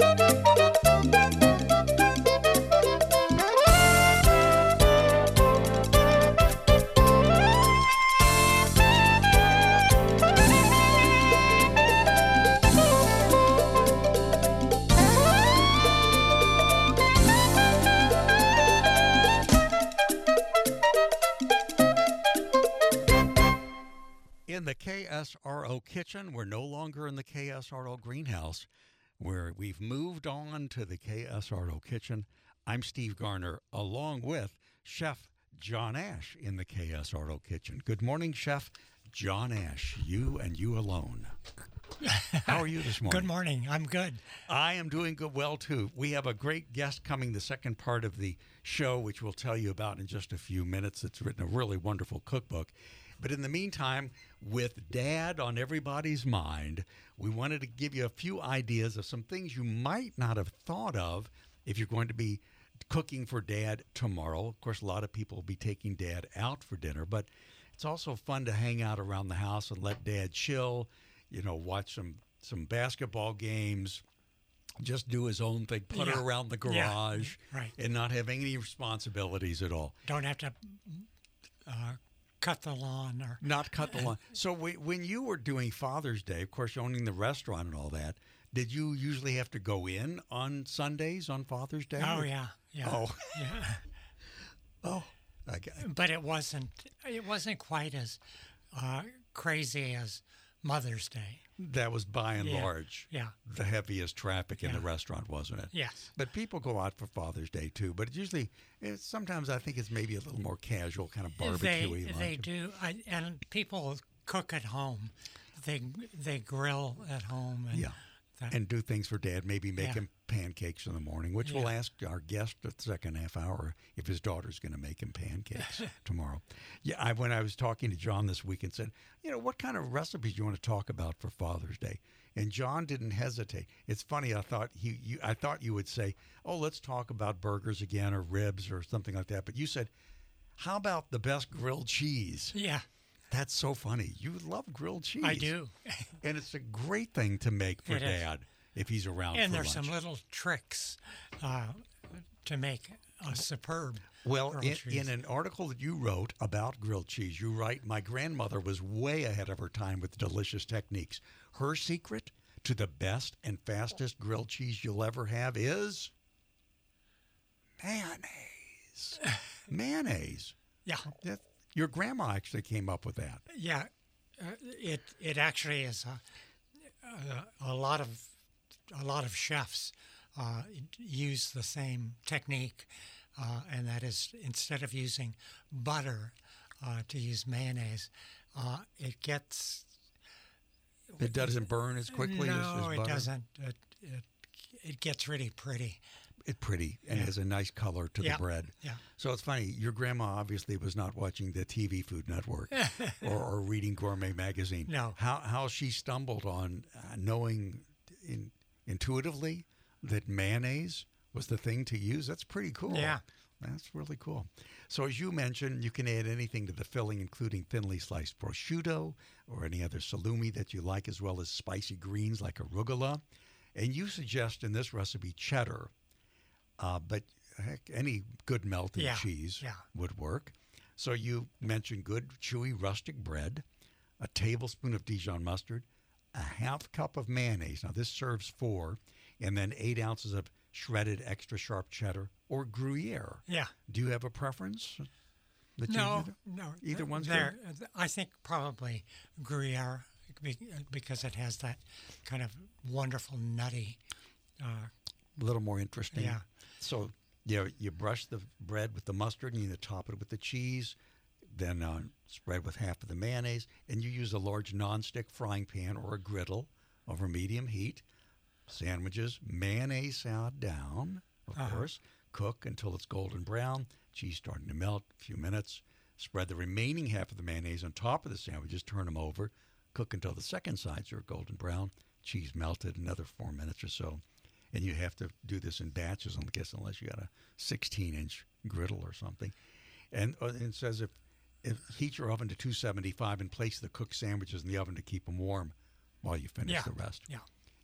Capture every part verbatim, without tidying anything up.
In the K S R O kitchen, we're no longer in the K S R O greenhouse, where we've moved on to the K S R O kitchen. I'm Steve Garner, along with Chef John Ash in the K S R O kitchen. Good morning, Chef John Ash, you and you alone. How are you this morning? Good morning. I'm good. I am doing good, well, too. We have a great guest coming the second part of the show, which we'll tell you about in just a few minutes. It's written a really wonderful cookbook. But in the meantime, with Dad on everybody's mind, we wanted to give you a few ideas of some things you might not have thought of if you're going to be cooking for Dad tomorrow. Of course, a lot of people will be taking Dad out for dinner, but it's also fun to hang out around the house and let Dad chill, you know, watch some, some basketball games, just do his own thing, putter Yeah. around the garage, Yeah. Right. and not have any responsibilities at all. Don't have to uh, cut the lawn or Not cut the lawn. So we, when you were doing Father's Day, of course, owning the restaurant and all that, did you usually have to go in on Sundays on Father's Day? Oh yeah, yeah. Oh. yeah. Oh. Okay. But it wasn't. It wasn't quite as uh, crazy as Mother's Day. That was by and Yeah. large Yeah. the heaviest traffic in Yeah. the restaurant, wasn't it? Yes. But people go out for Father's Day too. But it's usually, it's, sometimes I think it's maybe a little more casual, kind of barbecue-y. They lunch. they do, I, and people cook at home. They they grill at home. And Yeah. that- And do things for Dad, maybe make Yeah. him pancakes in the morning, which we'll Yeah. ask our guest at the second half hour if his daughter's going to make him pancakes tomorrow. Yeah, I, when I was talking to John this week and said, you know, what kind of recipes do you want to talk about for Father's Day? And John didn't hesitate. It's funny. I thought he, you, I thought you would say, "Oh, let's talk about burgers again, or ribs, or something like that." But you said, "How about the best grilled cheese?" yeah, That's so funny. You love grilled cheese. I do. And it's a great thing to make for It is. Dad if he's around And for there's lunch. some little tricks uh, to make a superb. Well, grilled in, cheese. in an article that you wrote about grilled cheese, you write, "My grandmother was way ahead of her time with delicious techniques. Her secret to the best and fastest grilled cheese you'll ever have is mayonnaise." Mayonnaise. Yeah, That, your grandma actually came up with that. yeah. Uh, it it actually is a, a, a lot of a lot of chefs uh, use the same technique, uh, and that is instead of using butter uh, to use mayonnaise, uh, it gets It doesn't burn as quickly no, as, as butter. it doesn't. It, it it gets really pretty. It's pretty and Yeah. has a nice color to Yeah. the bread. Yeah. So it's funny. Your grandma obviously was not watching the T V Food Network or, or reading Gourmet Magazine. No. How how she stumbled on uh, knowing in, intuitively that mayonnaise was the thing to use. That's pretty cool. Yeah. That's really cool. So as you mentioned, you can add anything to the filling, including thinly sliced prosciutto or any other salumi that you like, as well as spicy greens like arugula. And you suggest in this recipe cheddar. Uh, but heck, any good melted Yeah, cheese yeah. would work. So you mentioned good, chewy, rustic bread, a tablespoon of Dijon mustard, a half cup of mayonnaise. Now, this serves four, and then eight ounces of shredded extra sharp cheddar or Gruyere. Yeah. Do you have a preference? That No, you do? no. Either one's there. I think probably Gruyere be- because it has that kind of wonderful nutty. Uh, A little more interesting. Yeah. So you know, you brush the bread with the mustard, and you top it with the cheese, then uh, spread with half of the mayonnaise, and you use a large nonstick frying pan or a griddle over medium heat. Sandwiches, mayonnaise salad down, of Uh-huh. course. Cook until it's golden brown. Cheese starting to melt. A few minutes. Spread the remaining half of the mayonnaise on top of the sandwiches. Turn them over. Cook until the second sides are golden brown. Cheese melted. Another four minutes or so. And you have to do this in batches, I guess, unless you got a sixteen-inch griddle or something. And uh, it says if, if heat your oven to two seventy-five and place the cooked sandwiches in the oven to keep them warm while you finish Yeah. the rest. yeah.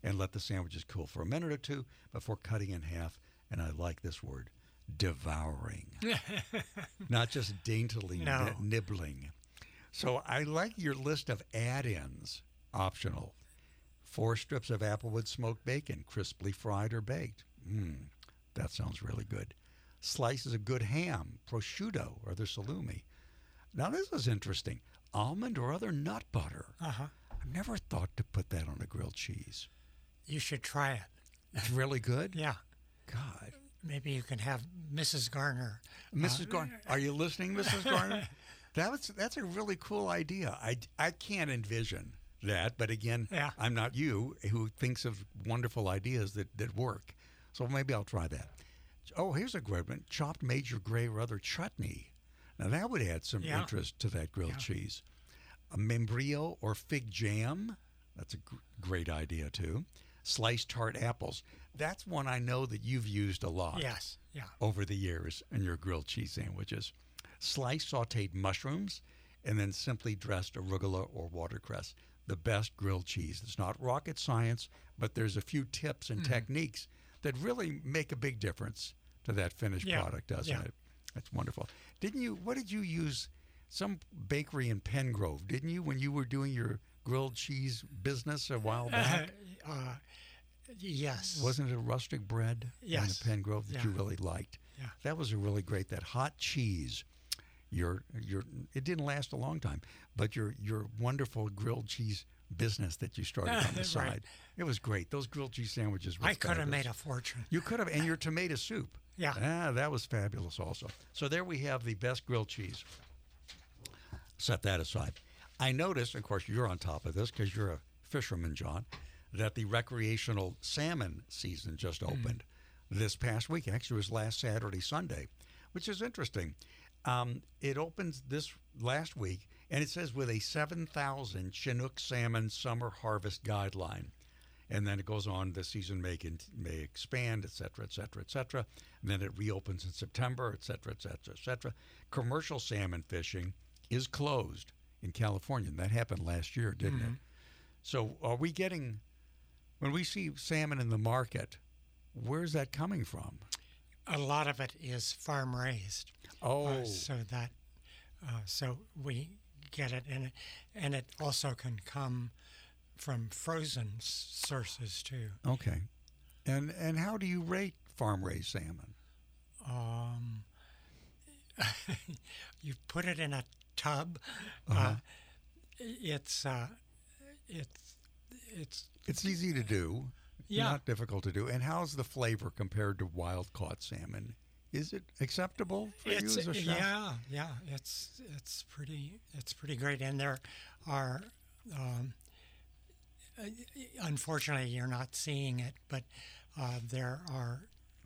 and let the sandwiches cool for a minute or two before cutting in half. And I like this word, devouring, not just daintily No. ni- nibbling. So I like your list of add-ins, optional. Four strips of Applewood smoked bacon, crisply fried or baked. Mmm, that sounds really good. Slices of good ham, prosciutto, or the salumi. Now this is interesting. Almond or other nut butter. Uh-huh. I've never thought to put that on a grilled cheese. You should try it. It's really good? Yeah. God. Maybe you can have Missus Garner. Missus Garner, are you listening, Missus Garner? That was, that's a really cool idea. I, I can't envision that, but again, Yeah. I'm not you who thinks of wonderful ideas that, that work. So maybe I'll try that. Oh, here's a great one. Chopped major gray or other chutney. Now that would add some Yeah. interest to that grilled Yeah. cheese. A membrillo or fig jam. That's a gr- great idea too. Sliced tart apples. That's one I know that you've used a lot Yes. Yeah. over the years in your grilled cheese sandwiches. Sliced sautéed mushrooms, and then simply dressed arugula or watercress. The best grilled cheese. It's not rocket science, but there's a few tips and Mm-hmm. techniques that really make a big difference to that finished Yeah. product, doesn't Yeah. it? That's wonderful. Didn't you, what did you use? Some bakery in Pengrove, didn't you, when you were doing your grilled cheese business a while back? Uh, yes. Wasn't it rustic bread Yes. in Pengrove that you Yeah. really liked? Yeah. That was a really great, that hot cheese. Your your it didn't last a long time, but your your wonderful grilled cheese business that you started on the Right. side. It was great. Those grilled cheese sandwiches were I could have fabulous. made a fortune. You could have, and your tomato soup. Yeah. Ah, that was fabulous also. So there we have the best grilled cheese. Set that aside. I noticed, of course, you're on top of this because you're a fisherman, John, that the recreational salmon season just opened this past week. Actually, it was last Saturday, Sunday, which is interesting. Um, it opens this last week, and it says with a seven thousand Chinook salmon summer harvest guideline. And then it goes on, the season may, con- may expand, et cetera, et cetera, et cetera. And then it reopens in September, et cetera, et cetera, et cetera. Commercial salmon fishing is closed in California. And that happened last year, didn't it? So are we getting, when we see salmon in the market, where's that coming from? A lot of it is farm raised. Oh, Uh, so that uh, so we get it, and it, and it also can come from frozen s- sources too. okay. And and how do you rate farm-raised salmon? Um, you put it in a tub. Uh-huh. Uh, it's uh, it's it's It's easy to do. Yeah. Not difficult to do. And how's the flavor compared to wild-caught salmon? Is it acceptable for it's you as a chef? yeah yeah it's it's pretty it's pretty great, and there are. Um, uh, unfortunately, you're not seeing it, but uh, there are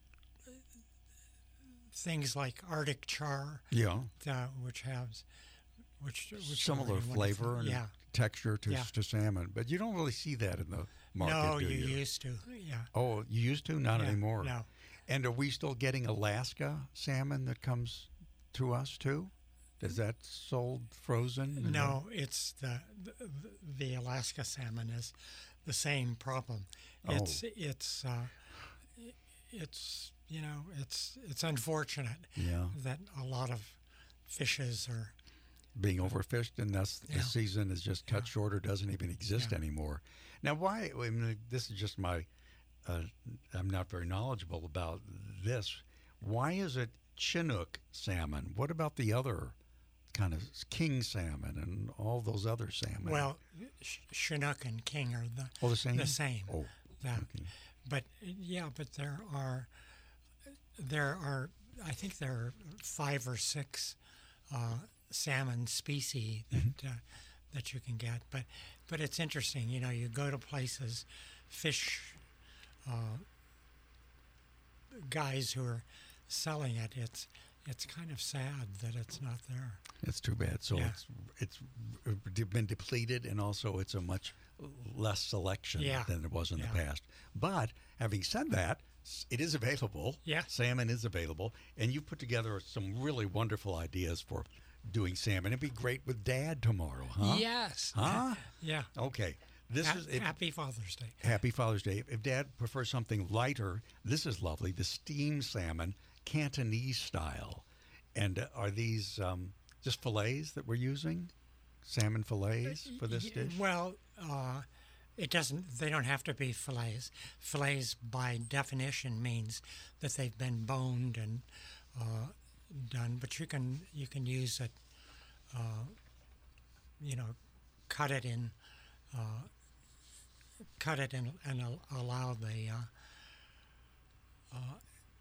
things like Arctic char, Yeah. uh, which has which, which are Similar really flavor wonderful. and Yeah. texture to, Yeah. to salmon. But you don't really see that in the market, No, do you you? used to. Yeah. Oh, you used to? Not Yeah, anymore. No. And are we still getting Alaska salmon that comes to us too? Is that sold frozen? and No, it's the, the the Alaska salmon is the same problem. Oh. It's it's uh, it's you know it's it's unfortunate then- Yeah. that a lot of fishes are Being overfished, and thus the Yeah. season is just cut Yeah. short or doesn't even exist Yeah. anymore. Now, why? I mean, this is just my. Uh, I'm not very knowledgeable about this. Why is it Chinook salmon? What about the other kind of king salmon and all those other salmon? well sh- Chinook and king are the oh, the same. the same. Oh, That- okay. But yeah, but there are there are I think there are five or six uh, salmon species that Mm-hmm. uh, that you can get. But but it's interesting. You know, you go to places, fish uh, guys who are selling it. It's it's kind of sad that it's not there. It's too bad. So Yeah. it's it's been depleted, and also it's a much less selection Yeah. than it was in Yeah. the past. But having said that, s- it is available. Yeah. Salmon is available, and you put together some really wonderful ideas for doing salmon. It'd be great with Dad tomorrow, huh? Yes. Huh? Yeah. Okay. This Ha- is if, Happy Father's Day. Happy Father's Day. If Dad prefers something lighter, this is lovely. The steamed salmon, Cantonese style. And uh, are these um, just fillets that we're using? Salmon fillets for this Y- dish? Well, uh, it doesn't. They don't have to be fillets. Fillets, by definition, means that they've been boned and uh, done. But you can you can use it. Uh, you know, cut it in. Uh, cut it in and al- allow the. Uh, uh,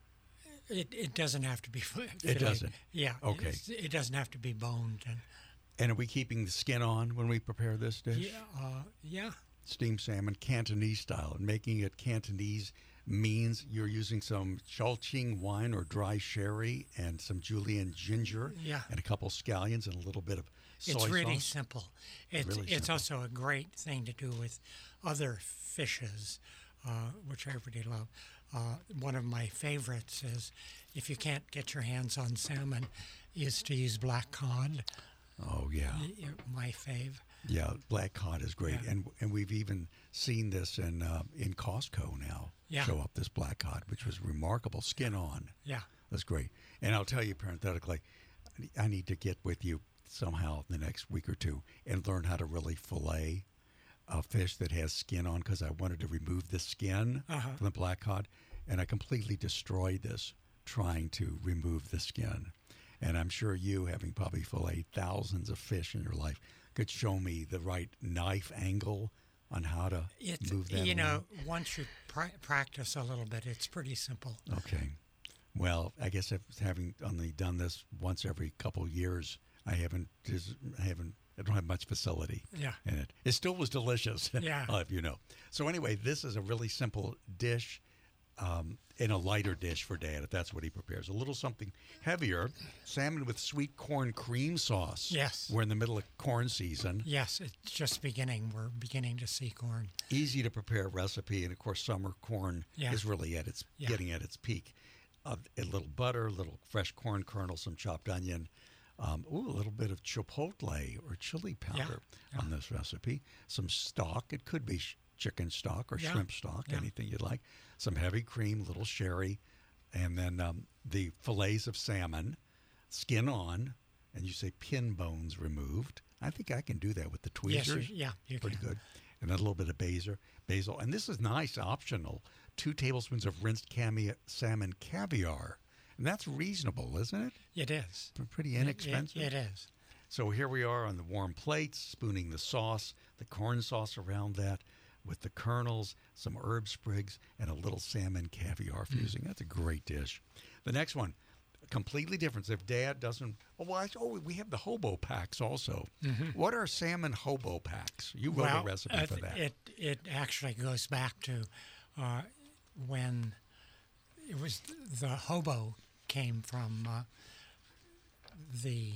it it doesn't have to be. fi- It fillet. doesn't? Yeah. Okay. it's- It doesn't have to be boned and. And are we keeping the skin on when we prepare this dish? Yeah. Uh, yeah. Steamed salmon, Cantonese style. And making it Cantonese means you're using some Chongqing wine or dry sherry and some julienne ginger Yeah. and a couple scallions and a little bit of soy It's really sauce. simple. It's Really it's simple. also a great thing to do with other fishes, uh, which I really love. Uh, one of my favorites is, if you can't get your hands on salmon, is to use black cod. Oh, yeah. Y- y- My fave. Yeah, black cod is great. Yeah. And and we've even seen this in uh, in Costco now. Yeah. Show up this black cod, which was remarkable. Skin on. Yeah. That's great. And I'll tell you parenthetically, I need to get with you somehow the next week or two and learn how to really fillet a fish that has skin on, because I wanted to remove the skin Uh-huh. from the black cod, and I completely destroyed this trying to remove the skin. And I'm sure you, having probably filleted thousands of fish in your life, could show me the right knife angle on how to It's move that you know along. once you pra- practice a little bit, it's pretty simple. Okay. Well, I guess if having only done this once every couple of years, I haven't, just- I haven't, I don't have much facility Yeah. in it. It still was delicious. Yeah. I'll have you know. So anyway, this is a really simple dish, um, in a lighter dish for Dad, if that's what he prepares. A little something heavier, salmon with sweet corn cream sauce. Yes. We're in the middle of corn season. Yes, it's just beginning. We're beginning to see corn. Easy to prepare recipe, and of course, summer corn Yeah. is really at its Yeah. getting at its peak. Uh, a little butter, a little fresh corn kernels, some chopped onion, um, ooh, a little bit of chipotle or chili powder Yeah. on this recipe. Some stock. It could be sh- chicken stock or Yeah. shrimp stock, Yeah. anything you'd like. Some heavy cream, little sherry, and then um, the fillets of salmon, skin on, and you say pin bones removed. I think I can do that with the Yes, tweezers. you, yeah, you Pretty can. good. And then a little bit of basil. Basil. And this is nice, optional. Two tablespoons of rinsed cami- salmon caviar. And that's reasonable, isn't it? It is. Pretty It- it- inexpensive. it is. So here we are on the warm plates, spooning the sauce, the corn sauce around that with the kernels, some herb sprigs, and a little salmon caviar fusing. That's a great dish. The next one, completely different. If Dad doesn't, oh, well, I, oh, we have the hobo packs also. What are salmon hobo packs? You wrote well, a recipe uh, for that. It it actually goes back to uh, when it was the hobo came from uh, the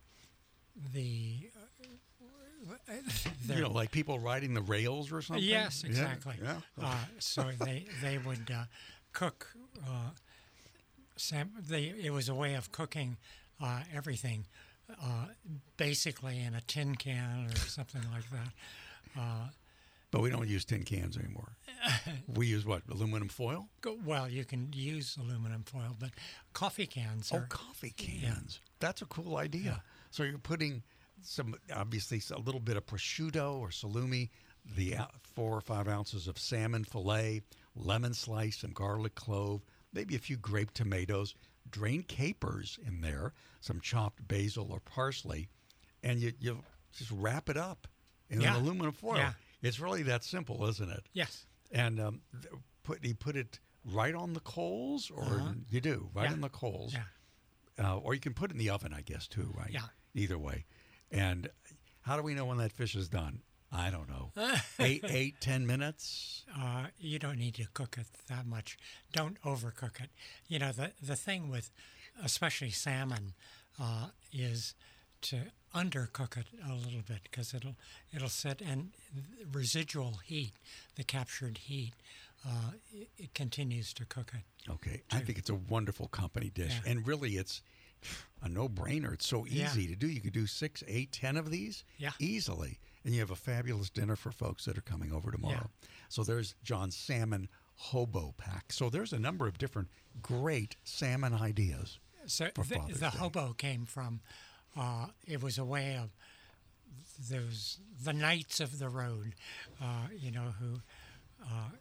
the. Uh, you know, like people riding the rails or something? Yes, Yeah, exactly. Yeah. Uh, so they they would uh, cook. Uh, sam- they it was a way of cooking uh, everything, uh, basically in a tin can or something like that. Uh, But we don't use tin cans anymore. We use what? Aluminum foil? go- well, you can use aluminum foil, but coffee cans Oh, are. coffee cans. That's a cool idea. So you're putting some, obviously, a little bit of prosciutto or salumi, the ou- four or five ounces of salmon fillet, lemon slice, some garlic clove, maybe a few grape tomatoes, drained capers in there, some chopped basil or parsley, and you, you just wrap it up in Yeah. an aluminum foil. Yeah. It's really that simple, isn't it? Yes. And um, th- put you put it right on the coals, or Uh-huh. you do right Yeah. on the coals, Yeah. uh, or you can put it in the oven, I guess, too, right? Yeah. Either way. And how do we know when that fish is done? I don't know. eight, eight, ten minutes. Uh, you don't need to cook it that much. Don't overcook it. You know, the the thing with, especially salmon, uh, is to undercook it a little bit, because it'll it'll sit, and the residual heat, the captured heat, uh, it, it continues to cook it. Okay, I think it's a wonderful company dish, Yeah. and really, it's a no-brainer. It's so Yeah. easy to do. You could do six, eight, ten of these Yeah. easily, and you have a fabulous dinner for folks that are coming over tomorrow. Yeah. So there's John's Salmon Hobo Pack. So there's a number of different great salmon ideas So for the, Father's the Day. hobo came from, uh, it was a way of those, the knights of the road, uh, you know, who uh,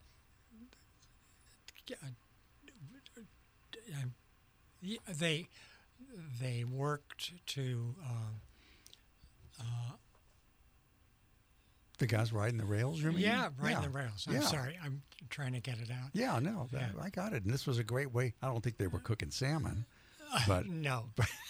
uh, they they worked to uh, uh, The guys riding the rails, you mean? yeah, right yeah. in the rails. I'm Yeah. sorry, I'm trying to get it out. Yeah, no, that, Yeah. I got it. And this was a great way. I don't think they were cooking salmon, but No,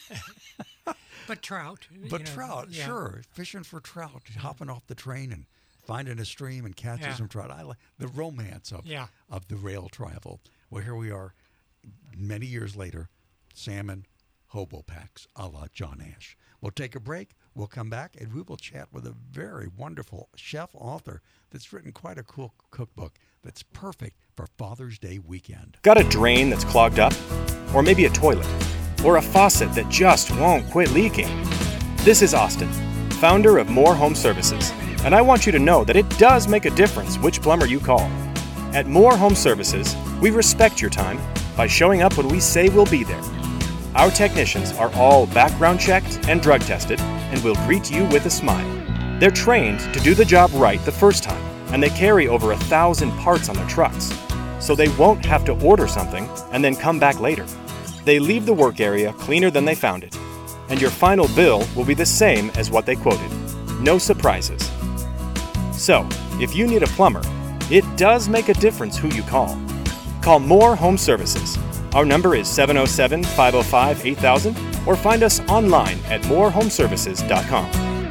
but trout. you but know, trout, yeah. sure, fishing for trout, hopping off the train and finding a stream and catching Yeah. some trout. I like the romance of Yeah. of the rail travel. Well, here we are, many years later, salmon hobo packs, a la John Ash. We'll take a break. We'll come back and we will chat with a very wonderful chef author that's written quite a cool cookbook that's perfect for Father's Day weekend. Got a drain that's clogged up? Or maybe a toilet? Or a faucet that just won't quit leaking? This is Austin, founder of More Home Services, and I want you to know that it does make a difference which plumber you call. At More Home Services, we respect your time by showing up when we say we'll be there. Our technicians are all background checked and drug tested and will greet you with a smile. They're trained to do the job right the first time, and they carry over a thousand parts on their trucks, so they won't have to order something and then come back later. They leave the work area cleaner than they found it, and your final bill will be the same as what they quoted. No surprises. So, if you need a plumber, it does make a difference who you call. Call More Home Services. Our number is seven oh seven, five oh five, eight thousand, or find us online at more home services dot com.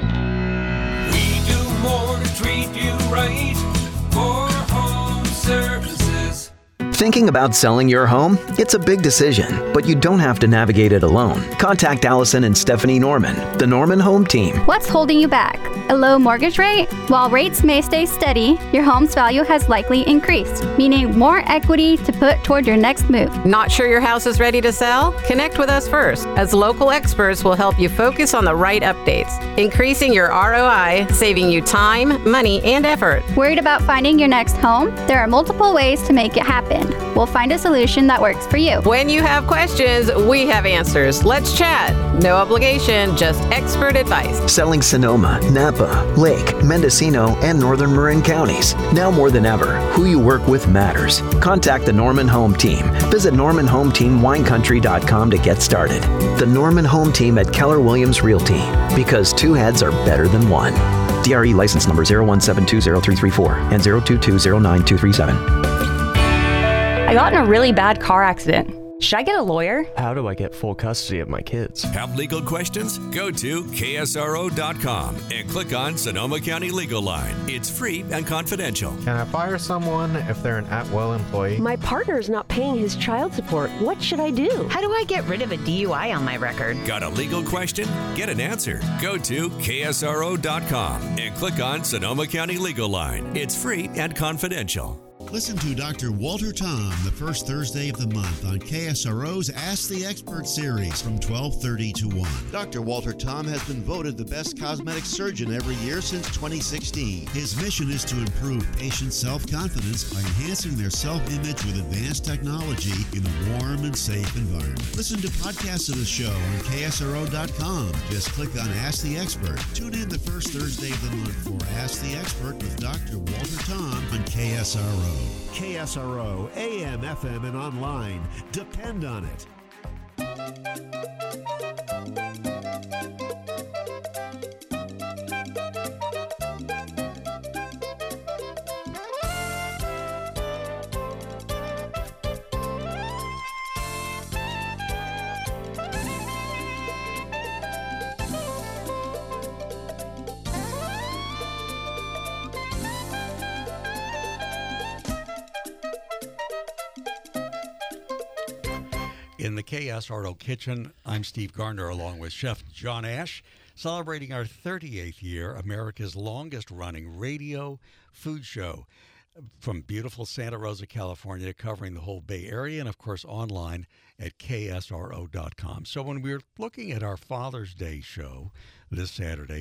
We do more to treat you right. More Home Services. Thinking about selling your home? It's a big decision, but you don't have to navigate it alone. Contact Allison and Stephanie Norman, the Norman Home Team. What's holding you back? A low mortgage rate? While rates may stay steady, your home's value has likely increased, meaning more equity to put toward your next move. Not sure your house is ready to sell? Connect with us first, as local experts will help you focus on the right updates, increasing your R O I, saving you time, money, and effort. Worried about finding your next home? There are multiple ways to make it happen. We'll find a solution that works for you. When you have questions, we have answers. Let's chat. No obligation, just expert advice. Selling Sonoma, Napa, Lake, Mendocino, and Northern Marin counties. Now more than ever, who you work with matters. Contact the Norman Home Team. Visit norman home team wine country dot com to get started. The Norman Home Team at Keller Williams Realty. Because two heads are better than one. D R E license number zero one seven two zero three three four and zero two two zero nine two three seven. I got in a really bad car accident. Should I get a lawyer? How do I get full custody of my kids? Have legal questions? Go to K S R O dot com and click on Sonoma County Legal Line. It's free and confidential. Can I fire someone if they're an at-will employee? My partner's not paying his child support. What should I do? How do I get rid of a D U I on my record? Got a legal question? Get an answer. Go to K S R O dot com and click on Sonoma County Legal Line. It's free and confidential. Listen to Doctor Walter Tom the first Thursday of the month on K S R O's Ask the Expert series from twelve thirty to one. Doctor Walter Tom has been voted the best cosmetic surgeon every year since twenty sixteen. His mission is to improve patients' self-confidence by enhancing their self-image with advanced technology in a warm and safe environment. Listen to podcasts of the show on K S R O dot com. Just click on Ask the Expert. Tune in the first Thursday of the month for Ask the Expert with Doctor Walter Tom on K S R O. K S R O, A M, F M, and online. Depend on it. In the K S R O kitchen, I'm Steve Garner along with Chef John Ash, celebrating our thirty-eighth year, America's longest running radio food show from beautiful Santa Rosa, California, covering the whole Bay Area and, of course, online at K S R O dot com. So when we were looking at our Father's Day show this Saturday,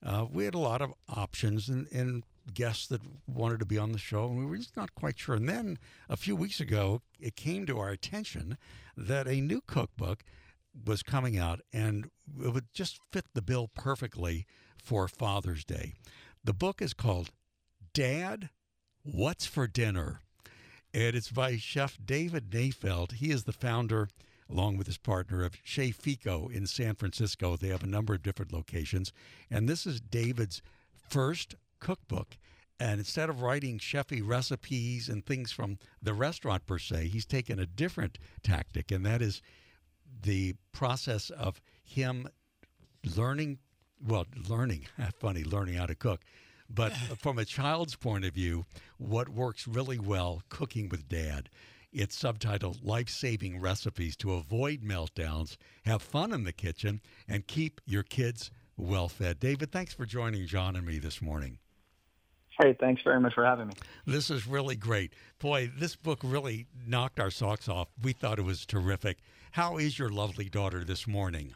uh, we had a lot of options and, and guests that wanted to be on the show, and we were just not quite sure. And then a few weeks ago, it came to our attention that a new cookbook was coming out, and it would just fit the bill perfectly for Father's Day. The book is called Dad, What's for Dinner? And it's by Chef David Nayfeld. He is the founder, along with his partner, of Chez Fico in San Francisco. They have a number of different locations. And this is David's first cookbook. And instead of writing chefy recipes and things from the restaurant per se, he's taken a different tactic, and that is the process of him learning, well, learning, funny, learning how to cook, but from a child's point of view, what works really well, cooking with Dad. It's subtitled Life-Saving Recipes to Avoid Meltdowns, Have Fun in the Kitchen, and Keep Your Kids Well-Fed. David, thanks for joining John and me this morning. Hey, thanks very much for having me. This is really great. Boy, this book really knocked our socks off. We thought it was terrific. How is your lovely daughter this morning?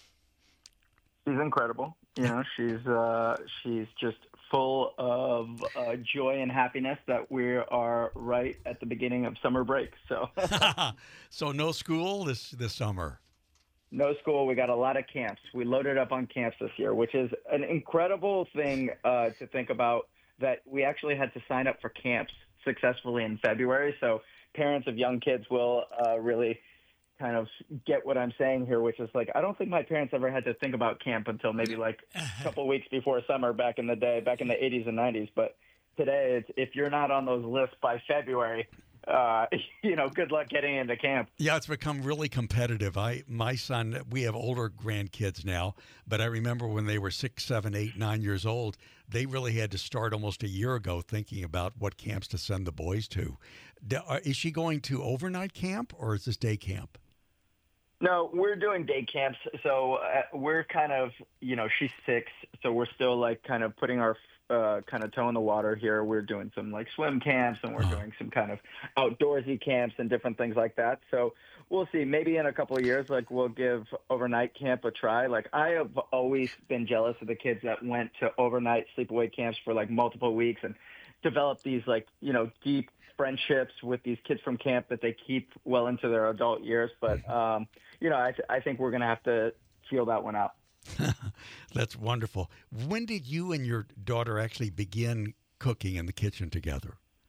She's incredible. You know, she's uh, she's just full of uh, joy and happiness that we are right at the beginning of summer break. So, so no school this this summer. No school. We got a lot of camps. We loaded up on camps this year, which is an incredible thing uh, to think about. That we actually had to sign up for camps successfully in February. So parents of young kids will uh, really kind of get what I'm saying here, which is like, I don't think my parents ever had to think about camp until maybe like a couple of weeks before summer back in the day, back in the eighties and nineties. But today, it's, if you're not on those lists by February, uh, you know, good luck getting into camp. Yeah, it's become really competitive. I, my son, we have older grandkids now, but I remember when they were six, seven, eight, nine years old, they really had to start almost a year ago thinking about what camps to send the boys to. Is she going to overnight camp or is this day camp? No, we're doing day camps. So uh, we're kind of, you know, she's six, so we're still like kind of putting our uh, kind of toe in the water here. We're doing some like swim camps and we're oh. doing some kind of outdoorsy camps and different things like that. So we'll see. Maybe in a couple of years, like we'll give overnight camp a try. Like I have always been jealous of the kids that went to overnight sleepaway camps for like multiple weeks and developed these like, you know, deep friendships with these kids from camp that they keep well into their adult years. But, um, you know, I, th- I think we're going to have to feel that one out. That's wonderful. When did you and your daughter actually begin cooking in the kitchen together?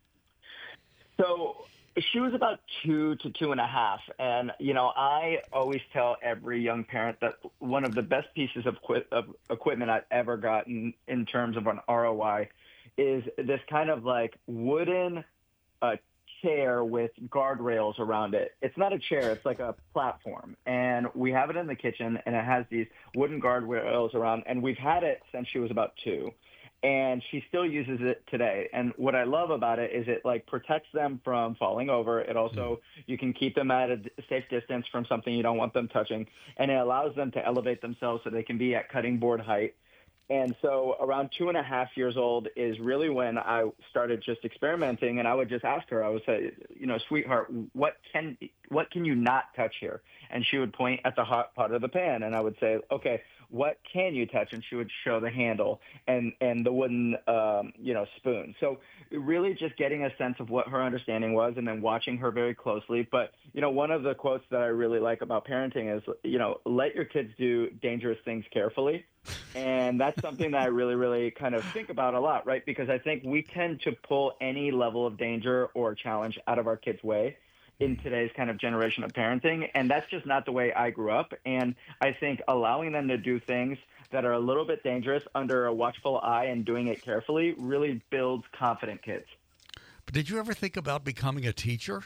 So she was about two to two and a half. And, you know, I always tell every young parent that one of the best pieces of, qu- of equipment I've ever gotten in terms of an R O I is this kind of like wooden uh, chair with guardrails around it. It's not a chair, it's like a platform. And we have it in the kitchen, and it has these wooden guardrails around, and we've had it since she was about two. And she still uses it today. And what I love about it is it like protects them from falling over. It also, you can keep them at a safe distance from something you don't want them touching. And it allows them to elevate themselves so they can be at cutting board height. And so around two and a half years old is really when I started just experimenting, and I would just ask her, I would say, you know, sweetheart, what can what can you not touch here? And she would point at the hot part of the pan, and I would say, okay, what can you touch? And she would show the handle and, and the wooden, um, you know, spoon. So really just getting a sense of what her understanding was and then watching her very closely. But, you know, one of the quotes that I really like about parenting is, you know, let your kids do dangerous things carefully. And that's something that I really, really kind of think about a lot, right? Because I think we tend to pull any level of danger or challenge out of our kids' way in today's kind of generation of parenting. And that's just not the way I grew up. And I think allowing them to do things that are a little bit dangerous under a watchful eye and doing it carefully really builds confident kids. But did you ever think about becoming a teacher?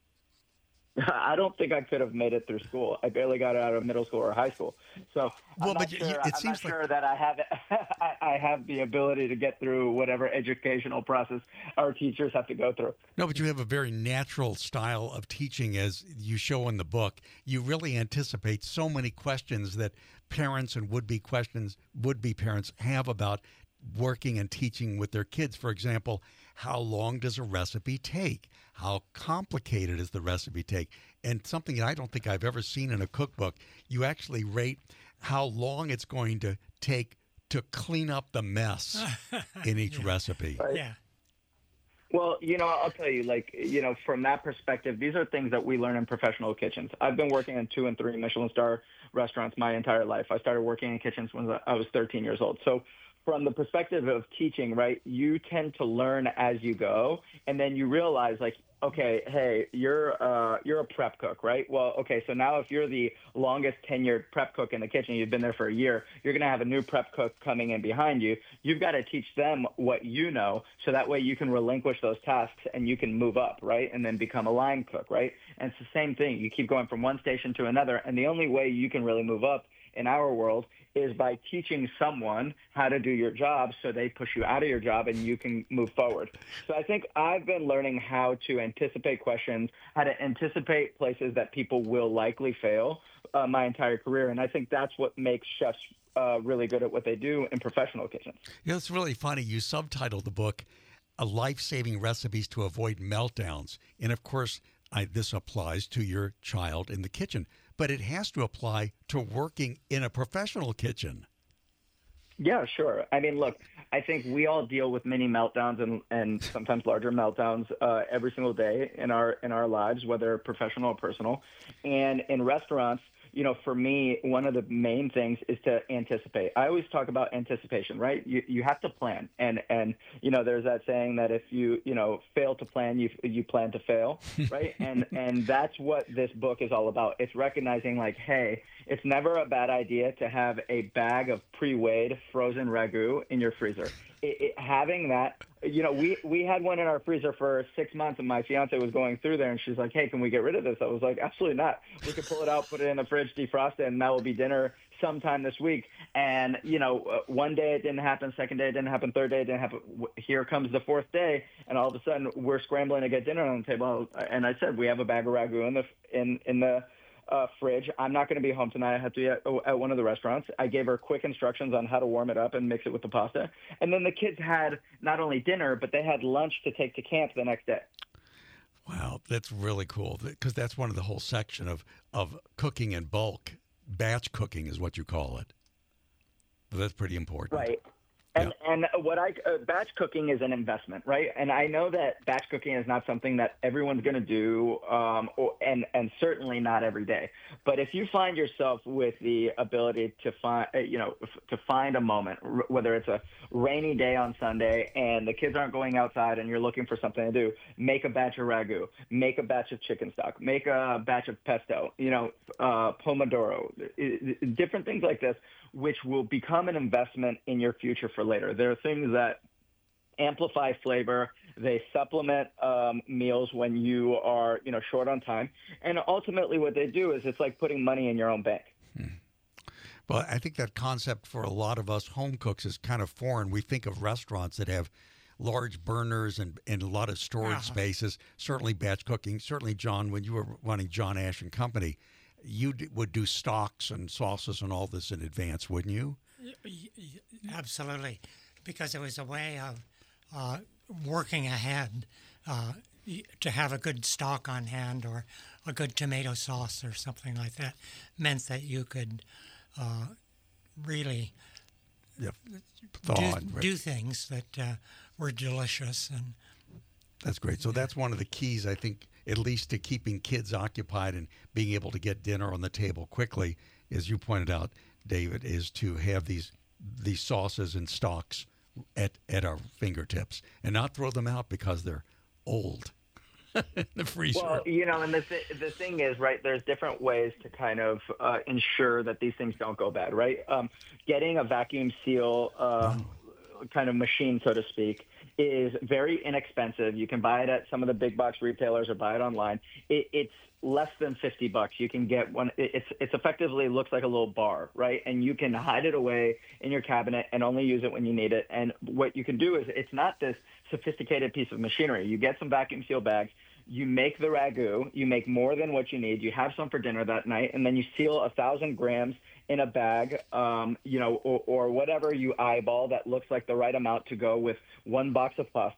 I don't think I could have made it through school. I barely got out of middle school or high school. So well, I'm not, but sure, it I'm seems not like... sure that I have I, I have the ability to get through whatever educational process our teachers have to go through. No, but you have a very natural style of teaching, as you show in the book. You really anticipate so many questions that parents and would-be questions, would-be parents have about working and teaching with their kids. For example, how long does a recipe take? How complicated does the recipe take? And something that I don't think I've ever seen in a cookbook, you actually rate how long it's going to take to clean up the mess in each Yeah. recipe. Right. Yeah. Well, you know, I'll tell you, like, you know, from that perspective, these are things that we learn in professional kitchens. I've been working in two and three Michelin star restaurants my entire life. I started working in kitchens when I was thirteen years old. So from the perspective of teaching, right, you tend to learn as you go, and then you realize, like, okay, hey, you're uh, you're a prep cook, right? Well, okay, so now if you're the longest tenured prep cook in the kitchen, you've been there for a year, you're going to have a new prep cook coming in behind you. You've got to teach them what you know, so that way you can relinquish those tasks and you can move up, right, and then become a line cook, right? And it's the same thing. You keep going from one station to another, and the only way you can really move up in our world is by teaching someone how to do your job, so they push you out of your job and you can move forward. So I think I've been learning how to anticipate questions, how to anticipate places that people will likely fail uh, my entire career. And I think that's what makes chefs uh, really good at what they do in professional kitchens. You know, it's really funny. You subtitled the book, "A Life-Saving Recipes to Avoid Meltdowns." And of course, I, this applies to your child in the kitchen, but it has to apply to working in a professional kitchen. Yeah, sure. I mean, look, I think we all deal with mini meltdowns and, and sometimes larger meltdowns uh, every single day in our in our lives, whether professional or personal. And in restaurants, you know, for me, one of the main things is to anticipate. I always talk about anticipation, right? You you have to plan, and and you know, there's that saying that if you you know fail to plan, you you plan to fail, right? and and that's what this book is all about. It's recognizing, like, hey, it's never a bad idea to have a bag of pre-weighed frozen ragu in your freezer. It, it, having that, you know, we, we had one in our freezer for six months, and my fiance was going through there, and she's like, hey, can we get rid of this? I was like, absolutely not. We could pull it out, put it in the fridge, defrost it, and that will be dinner sometime this week. And, you know, uh, one day it didn't happen, second day it didn't happen, third day it didn't happen. Here comes the fourth day, and all of a sudden we're scrambling to get dinner on the table. And I said, we have a bag of ragu in the in in the Uh, fridge. I'm not going to be home tonight. I have to be at, at one of the restaurants. I gave her quick instructions on how to warm it up and mix it with the pasta. And then the kids had not only dinner, but they had lunch to take to camp the next day. Wow, that's really cool, because that's one of the whole section of, of cooking in bulk. Batch cooking is what you call it. But that's pretty important. Right. And yeah. and what I uh, batch cooking is an investment, right? And I know that batch cooking is not something that everyone's going to do, um, or, and and certainly not every day. But if you find yourself with the ability to find, you know, to find a moment, r- whether it's a rainy day on Sunday and the kids aren't going outside and you're looking for something to do, make a batch of ragu, make a batch of chicken stock, make a batch of pesto, you know, uh, pomodoro, different things like this, which will become an investment in your future for later. There are things that amplify flavor. They supplement um, meals when you are, you know, short on time. And ultimately what they do is it's like putting money in your own bank. Hmm. Well, I think that concept for a lot of us home cooks is kind of foreign. We think of restaurants that have large burners and, and a lot of storage uh-huh. spaces, certainly batch cooking. Certainly, John, when you were running John Ash and Company, you d- would do stocks and sauces and all this in advance, wouldn't you? Absolutely, because it was a way of uh, working ahead uh, to have a good stock on hand or a good tomato sauce or something like that meant that you could uh, really yep. do, on, right. do things that uh, were delicious. And that's great. So yeah. that's one of the keys, I think, at least to keeping kids occupied and being able to get dinner on the table quickly, as you pointed out, David, is to have these these sauces and stocks at, at our fingertips and not throw them out because they're old in the freezer. Well, you know, and the, th- the thing is, right, there's different ways to kind of uh, ensure that these things don't go bad, right? Um, getting a vacuum seal um, oh. kind of machine, so to speak, is very inexpensive. You can buy it at some of the big box retailers or buy it online. It, it's less than fifty bucks. You can get one. It's it's effectively looks like a little bar, right? And you can hide it away in your cabinet and only use it when you need it. And what you can do is it's not this sophisticated piece of machinery. You get some vacuum seal bags. You make the ragu. You make more than what you need. You have some for dinner that night, and then you seal a thousand grams in a bag, um, you know, or, or whatever you eyeball that looks like the right amount to go with one box of pasta.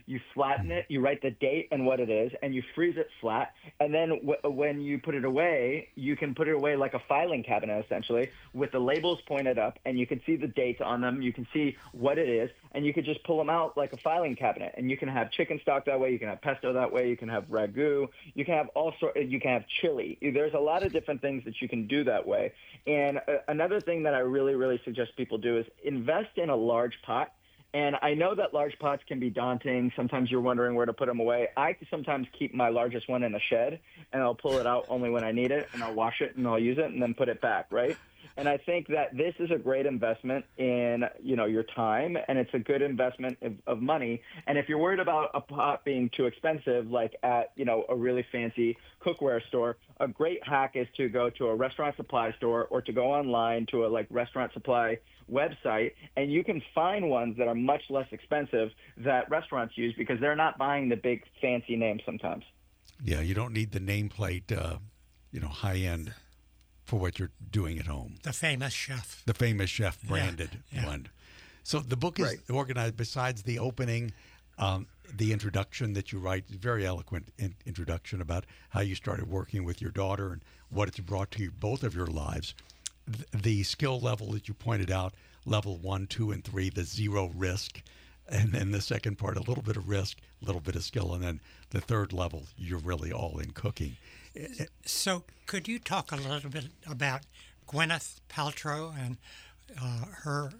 You flatten it, you write the date and what it is, and you freeze it flat. And then w- when you put it away, you can put it away like a filing cabinet, essentially, with the labels pointed up, and you can see the dates on them. You can see what it is, and you can just pull them out like a filing cabinet. And you can have chicken stock that way. You can have pesto that way. You can have ragu. You can have all sort. You can have chili. There's a lot of different things that you can do that way. And uh, another thing that I really, really suggest people do is invest in a large pot. And I know that large pots can be daunting. Sometimes you're wondering where to put them away. I sometimes keep my largest one in the shed, and I'll pull it out only when I need it, and I'll wash it, and I'll use it, and then put it back, right? And I think that this is a great investment in, you know, your time, and it's a good investment of, of money. And if you're worried about a pot being too expensive, like at, you know, a really fancy cookware store, a great hack is to go to a restaurant supply store or to go online to a, like, restaurant supply website, and you can find ones that are much less expensive that restaurants use because they're not buying the big fancy names sometimes. Yeah, you don't need the nameplate, uh, you know, high-end for what you're doing at home. The famous chef. The famous chef branded yeah, yeah. one. So the book is right. organized, besides the opening, um, the introduction that you write, very eloquent in, introduction about how you started working with your daughter and what it's brought to you, both of your lives. The skill level that you pointed out, level one, two, and three, the zero risk. And then the second part, a little bit of risk, a little bit of skill. And then the third level, you're really all in cooking. So could you talk a little bit about Gwyneth Paltrow and uh, her...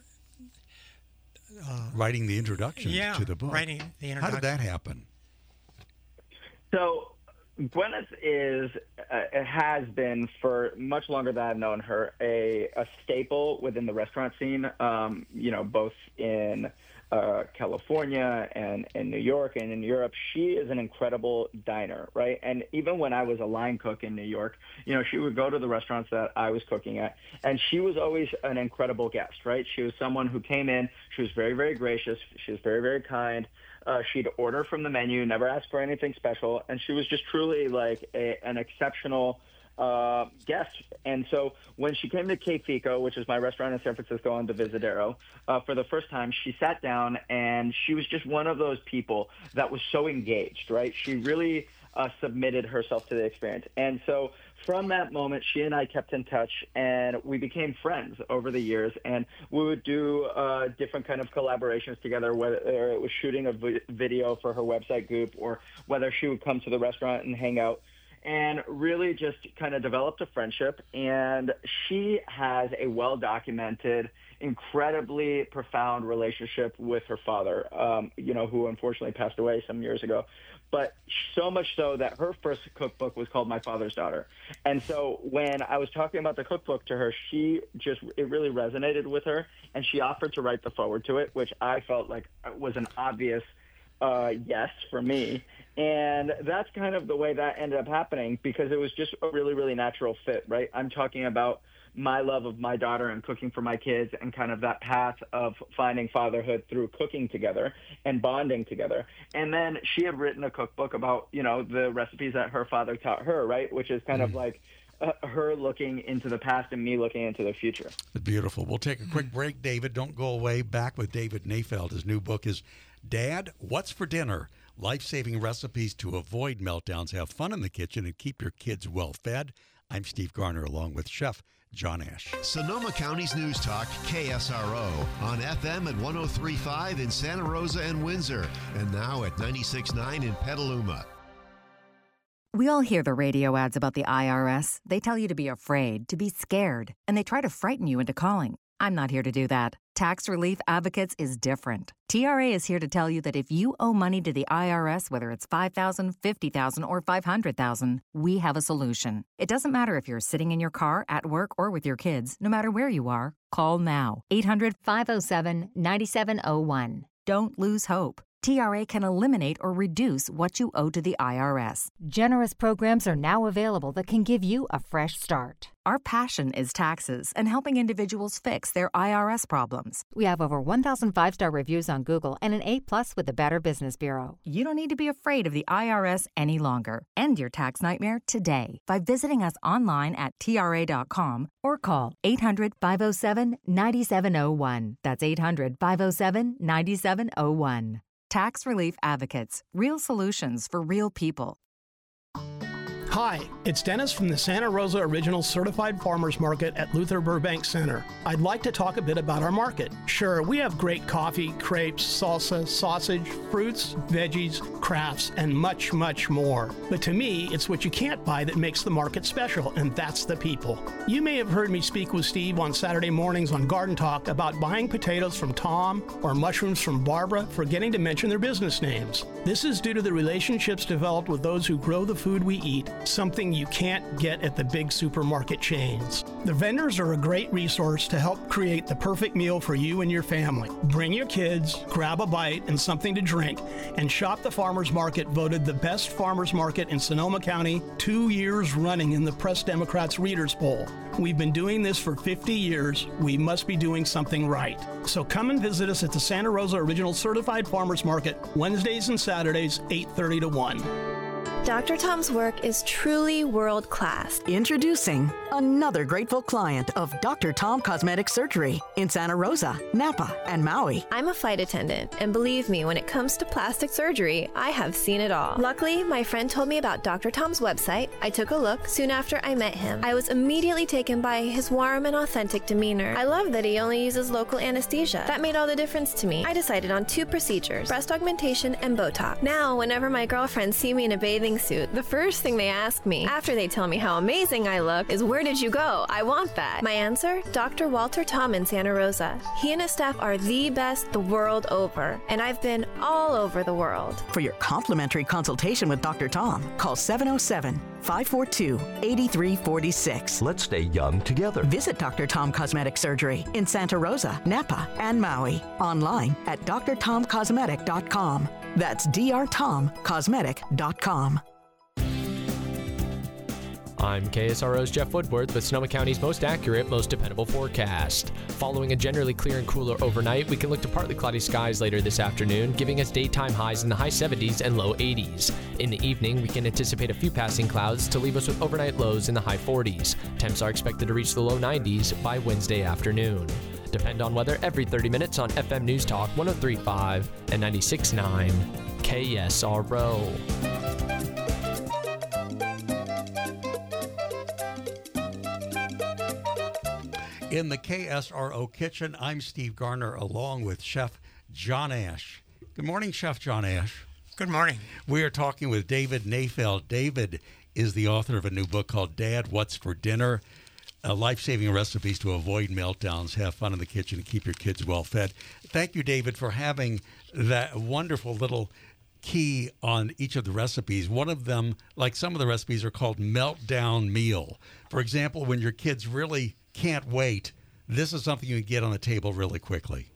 Uh, writing the introduction yeah, to the book. writing the introduction. How did that happen? So... Gwyneth is, uh, it has been for much longer than I've known her, a, a staple within the restaurant scene, um, you know, both in uh, California and in New York and in Europe. She is an incredible diner, right? And even when I was a line cook in New York, you know, she would go to the restaurants that I was cooking at, and she was always an incredible guest, right? She was someone who came in, she was very, very gracious, she was very, very kind. Uh, she'd order from the menu, never ask for anything special, and she was just truly like a, an exceptional uh, guest. And so when she came to Cape Fico, which is my restaurant in San Francisco on the Visadero, uh, for the first time, she sat down, and she was just one of those people that was so engaged, right? She really uh, submitted herself to the experience. And so from that moment, she and I kept in touch, and we became friends over the years, and we would do uh, different kind of collaborations together, whether it was shooting a v- video for her website Goop, or whether she would come to the restaurant and hang out, and really just kind of developed a friendship. And she has a well-documented, incredibly profound relationship with her father, um, you know, who unfortunately passed away some years ago. But so much so that her first cookbook was called My Father's Daughter. And so when I was talking about the cookbook to her, she just, it really resonated with her, and she offered to write the foreword to it, which I felt like was an obvious uh, yes for me. And that's kind of the way that ended up happening, because it was just a really, really natural fit, right? I'm talking about my love of my daughter and cooking for my kids, and kind of that path of finding fatherhood through cooking together and bonding together. And then she had written a cookbook about, you know, the recipes that her father taught her, right? Which is kind mm. of like uh, her looking into the past and me looking into the future. Beautiful. We'll take a quick break, David. Don't go away. Back with David Nayfeld. His new book is Dad, What's for Dinner? Life-saving recipes to avoid meltdowns, have fun in the kitchen, and keep your kids well fed. I'm Steve Garner, along with Chef John Ash. Sonoma County's News Talk, K S R O, on F M at one oh three point five in Santa Rosa and Windsor, and now at ninety-six point nine in Petaluma. We all hear the radio ads about the I R S. They tell you to be afraid, to be scared, and they try to frighten you into calling. I'm not here to do that. Tax Relief Advocates is different. T R A is here to tell you that if you owe money to the I R S, whether it's five thousand dollars, fifty thousand dollars, or five hundred thousand dollars, we have a solution. It doesn't matter if you're sitting in your car, at work, or with your kids. No matter where you are, call now. eight hundred, five oh seven, nine seven oh one. Don't lose hope. T R A can eliminate or reduce what you owe to the I R S. Generous programs are now available that can give you a fresh start. Our passion is taxes and helping individuals fix their I R S problems. We have over one thousand five-star reviews on Google and an A plus with the Better Business Bureau. You don't need to be afraid of the I R S any longer. End your tax nightmare today by visiting us online at T R A dot com or call eight hundred, five oh seven, nine seven oh one. That's eight hundred, five oh seven, nine seven oh one. Tax Relief Advocates, real solutions for real people. Hi, it's Dennis from the Santa Rosa Original Certified Farmers Market at Luther Burbank Center. I'd like to talk a bit about our market. Sure, we have great coffee, crepes, salsa, sausage, fruits, veggies, crafts, and much, much more. But to me, it's what you can't buy that makes the market special, and that's the people. You may have heard me speak with Steve on Saturday mornings on Garden Talk about buying potatoes from Tom or mushrooms from Barbara, forgetting to mention their business names. This is due to the relationships developed with those who grow the food we eat, something you can't get at the big supermarket chains. The vendors are a great resource to help create the perfect meal for you and your family. Bring your kids, grab a bite and something to drink, and shop the Farmers Market, voted the best farmers market in Sonoma County two years running in the Press Democrats Readers Poll. We've been doing this for fifty years. We must be doing something right. So come and visit us at the Santa Rosa Original Certified Farmers Market, Wednesdays and Saturdays, eight thirty to one. Doctor Tom's work is truly world-class. Introducing another grateful client of Doctor Tom Cosmetic Surgery in Santa Rosa, Napa, and Maui. I'm a flight attendant, and believe me, when it comes to plastic surgery, I have seen it all. Luckily, my friend told me about Doctor Tom's website. I took a look soon after I met him. I was immediately taken by his warm and authentic demeanor. I love that he only uses local anesthesia. That made all the difference to me. I decided on two procedures, breast augmentation and Botox. Now, whenever my girlfriends see me in a bathing suit, the first thing they ask me, after they tell me how amazing I look, is where did you go? I want that. My answer? Doctor Walter Tom in Santa Rosa. He and his staff are the best the world over, and I've been all over the world. For your complimentary consultation with Doctor Tom, call seven oh seven, five four two, eight three four six. Let's stay young together. Visit Doctor Tom Cosmetic Surgery in Santa Rosa, Napa, and Maui. Online at d r tom cosmetic dot com. That's d r tom cosmetic dot com. I'm K S R O's Jeff Woodworth with Sonoma County's most accurate, most dependable forecast. Following a generally clear and cooler overnight, we can look to partly cloudy skies later this afternoon, giving us daytime highs in the high seventies and low eighties. In the evening, we can anticipate a few passing clouds to leave us with overnight lows in the high forties. Temps are expected to reach the low nineties by Wednesday afternoon. Depend on weather every thirty minutes on F M News Talk one oh three point five and ninety-six point nine K S R O. In the K S R O kitchen, I'm Steve Garner along with Chef John Ash. Good morning, Chef John Ash. Good morning. We are talking with David Nafeld. David is the author of a new book called Dad, What's for Dinner? Uh, life-saving recipes to avoid meltdowns, have fun in the kitchen, and keep your kids well fed. Thank you, David, for having that wonderful little key on each of the recipes. One of them, like some of the recipes, are called meltdown meal. For example, when your kids really can't wait, this is something you can get on the table really quickly.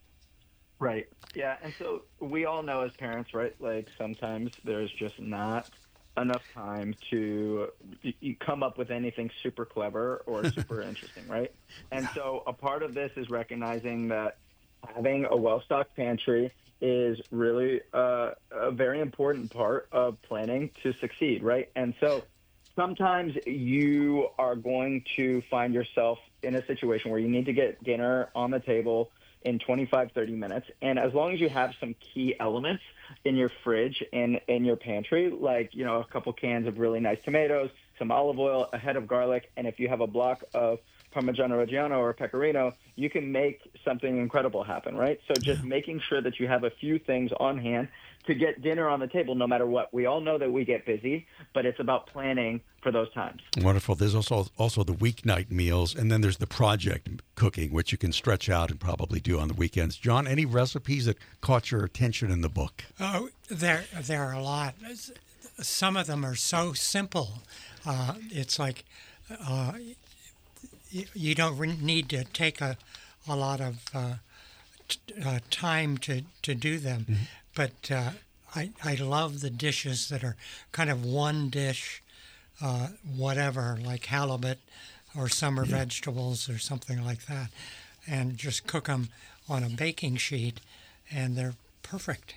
Right. Yeah. And so we all know as parents, right, like sometimes there's just not enough time to you come up with anything super clever or super interesting, right? And so a part of this is recognizing that having a well-stocked pantry is really uh, a very important part of planning to succeed, right? And so sometimes you are going to find yourself in a situation where you need to get dinner on the table in twenty-five, thirty minutes. And as long as you have some key elements in your fridge and in your pantry, like, you know, a couple cans of really nice tomatoes, some olive oil, a head of garlic, and if you have a block of Parmigiano Reggiano or Pecorino, you can make something incredible happen, right? So just making sure that you have a few things on hand to get dinner on the table no matter what. We all know that we get busy, but it's about planning for those times. Wonderful. There's also also the weeknight meals, and then there's the project cooking, which you can stretch out and probably do on the weekends. John, any recipes that caught your attention in the book? Oh, there, there are a lot. Some of them are so simple. Uh, it's like uh, you, you don't need to take a, a lot of uh, t- uh, time to, to do them. Mm-hmm. But uh, I, I love the dishes that are kind of one dish, uh, whatever, like halibut or summer yeah. vegetables or something like that, and just cook them on a baking sheet, and they're perfect.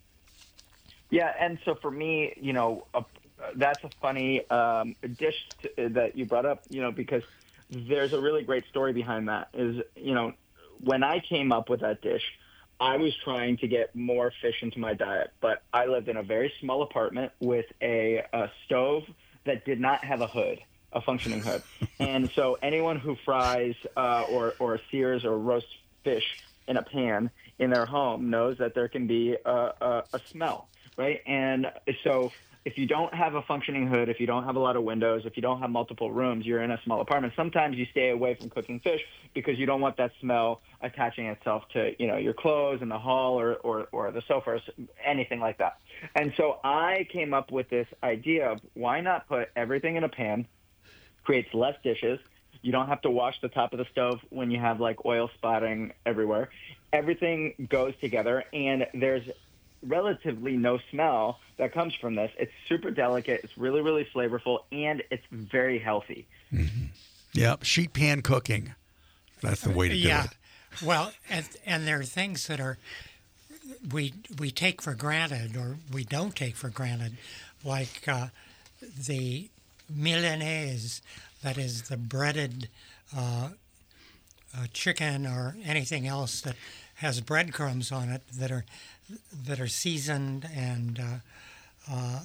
Yeah, and so for me, you know, a, that's a funny um, dish t- that you brought up, you know, because there's a really great story behind that. Is, you know, when I came up with that dish, I was trying to get more fish into my diet, but I lived in a very small apartment with a, a stove that did not have a hood, a functioning hood. And so anyone who fries uh, or, or sears or roasts fish in a pan in their home knows that there can be a, a, a smell, right? And so if you don't have a functioning hood, if you don't have a lot of windows, if you don't have multiple rooms, you're in a small apartment. Sometimes you stay away from cooking fish because you don't want that smell attaching itself to, you know, your clothes in the hall or, or, or the sofa or anything like that. And so I came up with this idea of why not put everything in a pan, creates less dishes. You don't have to wash the top of the stove when you have like oil spotting everywhere. Everything goes together and there's relatively no smell that comes from this. It's super delicate. It's really, really flavorful, and it's very healthy. Mm-hmm. Yeah, sheet pan cooking. That's the way to do yeah. it. Well, and, and there are things that are we we take for granted or we don't take for granted, like uh, the Milanese, that is the breaded uh, uh, chicken or anything else that has breadcrumbs on it that are that are seasoned and uh, uh,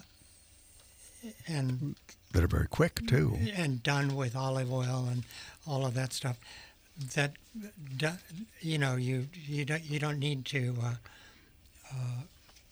and that are very quick too, and done with olive oil and all of that stuff. That you know, you you don't you don't need to uh, uh,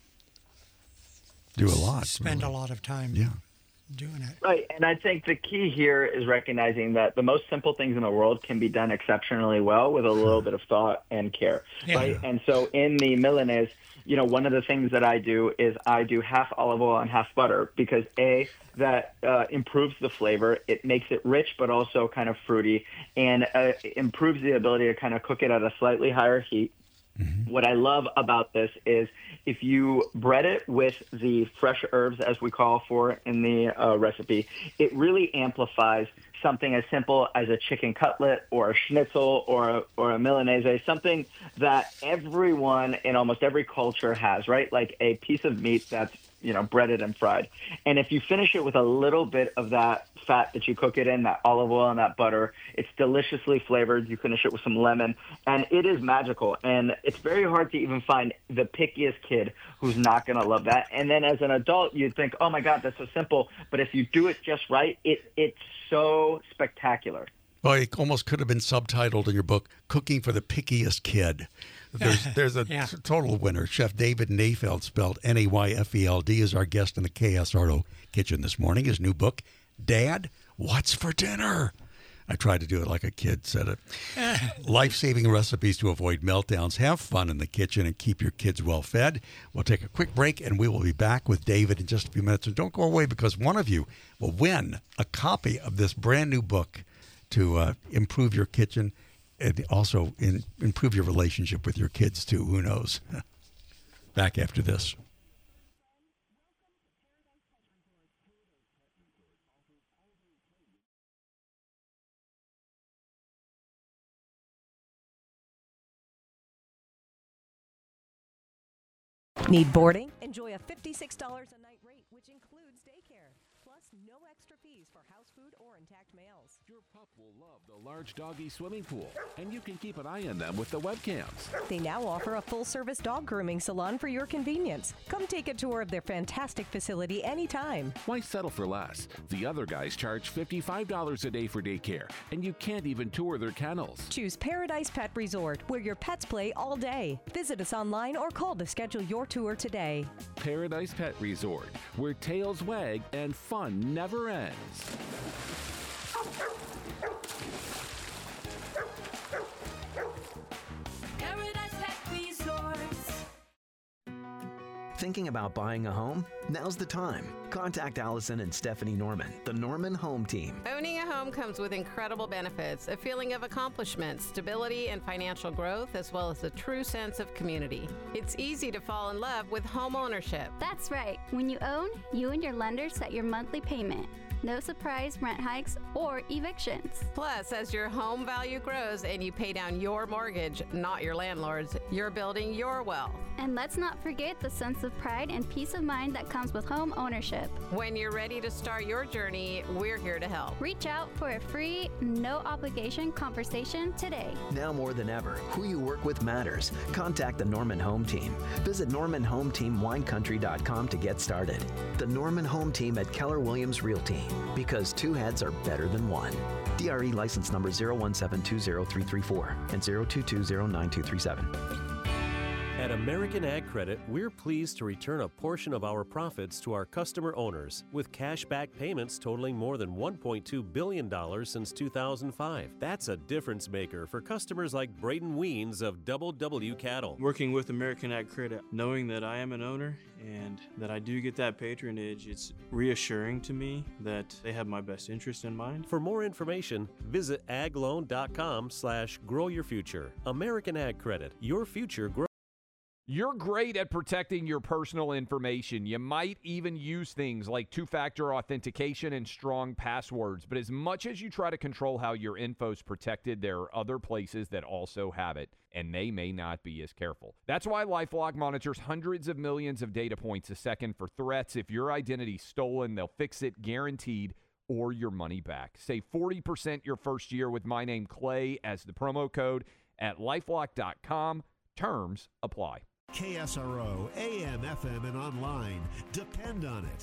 do a lot, spend really. a lot of time. Yeah. Doing it. Right, and I think the key here is recognizing that the most simple things in the world can be done exceptionally well with a little bit of thought and care, yeah. right? And so in the Milanese, you know, one of the things that I do is I do half olive oil and half butter because, A, that uh, improves the flavor. It makes it rich but also kind of fruity, and uh, improves the ability to kind of cook it at a slightly higher heat. Mm-hmm. What I love about this is if you bread it with the fresh herbs, as we call for in the uh, recipe, it really amplifies something as simple as a chicken cutlet or a schnitzel or a, or a Milanese, something that everyone in almost every culture has, right? Like a piece of meat that's, you know, breaded and fried. And if you finish it with a little bit of that fat that you cook it in, that olive oil and that butter, it's deliciously flavored. You finish it with some lemon, and it is magical. And it's very hard to even find the pickiest kid who's not going to love that. And then as an adult, you'd think, oh my God, that's so simple. But if you do it just right, it it's so spectacular. Well, it almost could have been subtitled in your book, Cooking for the Pickiest Kid. There's there's a yeah. total winner. Chef David Nayfeld, spelled N A Y F E L D, is our guest in the K S R O kitchen this morning. His new book, Dad, What's for Dinner? I tried to do it like a kid said it. Life-saving recipes to avoid meltdowns. Have fun in the kitchen and keep your kids well fed. We'll take a quick break and we will be back with David in just a few minutes. And don't go away because one of you will win a copy of this brand new book to uh, improve your kitchen and also in, improve your relationship with your kids too. Who knows? Back after this. Need boarding? Enjoy a fifty-six dollars a night rate, which includes daycare. Plus, no extra fees for house food or intact males. Your pup will love the large doggy swimming pool, and you can keep an eye on them with the webcams. They now offer a full-service dog grooming salon for your convenience. Come take a tour of their fantastic facility anytime. Why settle for less? The other guys charge fifty-five dollars a day for daycare, and you can't even tour their kennels. Choose Paradise Pet Resort, where your pets play all day. Visit us online or call to schedule your tour today. Paradise Pet Resort, where tails wag and fun never ends. Paradise Pet Resorts. Thinking about buying a home? Now's the time. Contact Allison and Stephanie Norman, the Norman Home Team. Owning a home comes with incredible benefits, a feeling of accomplishment, stability, and financial growth, as well as a true sense of community. It's easy to fall in love with home ownership. That's right. When you own, you and your lender set your monthly payment. no surprise rent hikes or evictions. Plus, as your home value grows and you pay down your mortgage, not your landlord's, you're building your wealth. And let's not forget the sense of pride and peace of mind that comes with home ownership. When you're ready to start your journey, we're here to help. Reach out for a free, no obligation conversation today. Now more than ever, who you work with matters. Contact the Norman Home Team. Visit norman home team wine country dot com to get started. The Norman Home Team at Keller Williams Realty. Because two heads are better than one. D R E license number zero one seven two zero three three four and zero two two zero nine two three seven. At American Ag Credit, we're pleased to return a portion of our profits to our customer owners with cashback payments totaling more than one point two billion dollars since two thousand five. That's a difference maker for customers like Braden Weens of Double W Cattle. Working with American Ag Credit, knowing that I am an owner and that I do get that patronage, it's reassuring to me that they have my best interest in mind. For more information, visit agloan.com slash grow your future. American Ag Credit, your future grows. You're great at protecting your personal information. You might even use things like two-factor authentication and strong passwords. But as much as you try to control how your info's protected, there are other places that also have it, and they may not be as careful. That's why LifeLock monitors hundreds of millions of data points a second for threats. If your identity's stolen, they'll fix it guaranteed, or your money back. Save forty percent your first year with my name, Clay, as the promo code at lifelock dot com. Terms apply. K S R O, A M, F M, and online. Depend on it.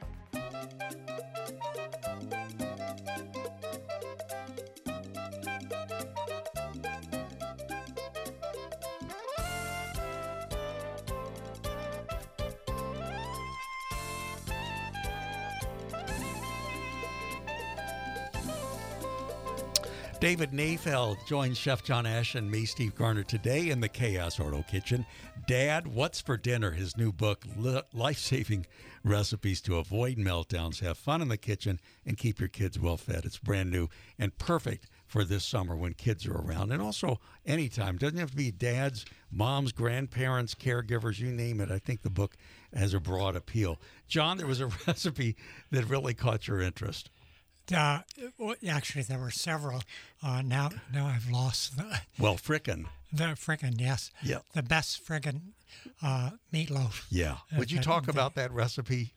David Nafeld joins Chef John Ash and me, Steve Garner, today in the K S R O kitchen. Dad, What's for Dinner? His new book, Life-Saving Recipes to Avoid Meltdowns, Have Fun in the Kitchen, and Keep Your Kids Well Fed. It's brand new and perfect for this summer when kids are around, and also anytime. Doesn't have to be dads, moms, grandparents, caregivers, you name it. I think the book has a broad appeal. John, there was a recipe that really caught your interest. Uh, well, actually, there were several. Uh, now, now I've lost the. Well, frickin'. The frickin', yes. Yeah. The best frickin' uh, meatloaf. Yeah. Would you talk about that recipe?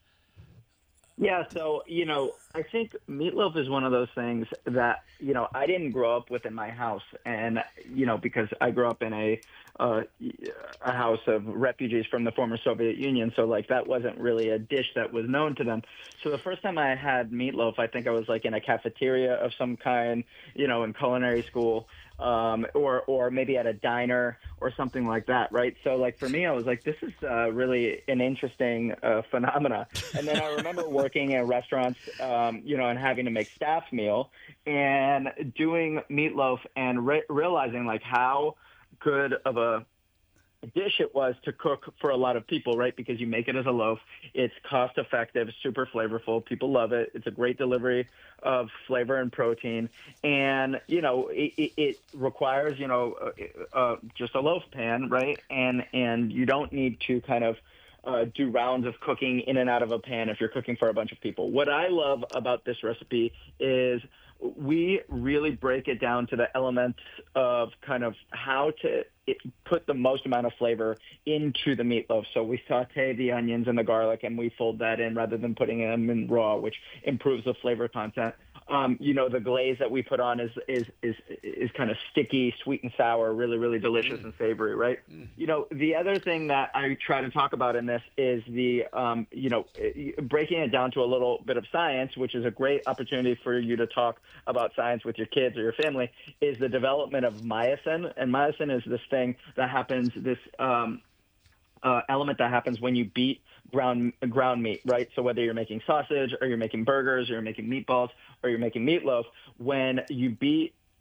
Yeah, so, you know, I think meatloaf is one of those things that, you know, I didn't grow up with in my house. And, you know, because I grew up in a uh, a house of refugees from the former Soviet Union. So, like, that wasn't really a dish that was known to them. So the first time I had meatloaf, I think I was, like, in a cafeteria of some kind, you know, in culinary school. Um, or, or maybe at a diner or something like that, right? So, like, for me, I was like, this is uh, really an interesting uh, phenomena. And then I remember working at restaurants, um, you know, and having to make staff meal and doing meatloaf and re- realizing, like, how good of a dish it was to cook for a lot of people, right? Because you make it as a loaf. It's cost effective, super flavorful. People love it. It's a great delivery of flavor and protein. And, you know, it, it, it requires, you know, uh, uh, just a loaf pan, right? And, and you don't need to kind of uh, do rounds of cooking in and out of a pan if you're cooking for a bunch of people. What I love about this recipe is we really break it down to the elements of kind of how to it, put the most amount of flavor into the meatloaf. So we saute the onions and the garlic, and we fold that in rather than putting them in raw, which improves the flavor content. Um, you know, the glaze that we put on is is is is kind of sticky, sweet and sour, really, really delicious mm. and savory, right? Mm. You know, the other thing that I try to talk about in this is the, um, you know, breaking it down to a little bit of science, which is a great opportunity for you to talk about science with your kids or your family, is the development of myosin. And myosin is this thing that happens, this um, uh, element that happens when you beat ground ground meat, right? So whether you're making sausage or you're making burgers or you're making meatballs or you're making meatloaf, when you beat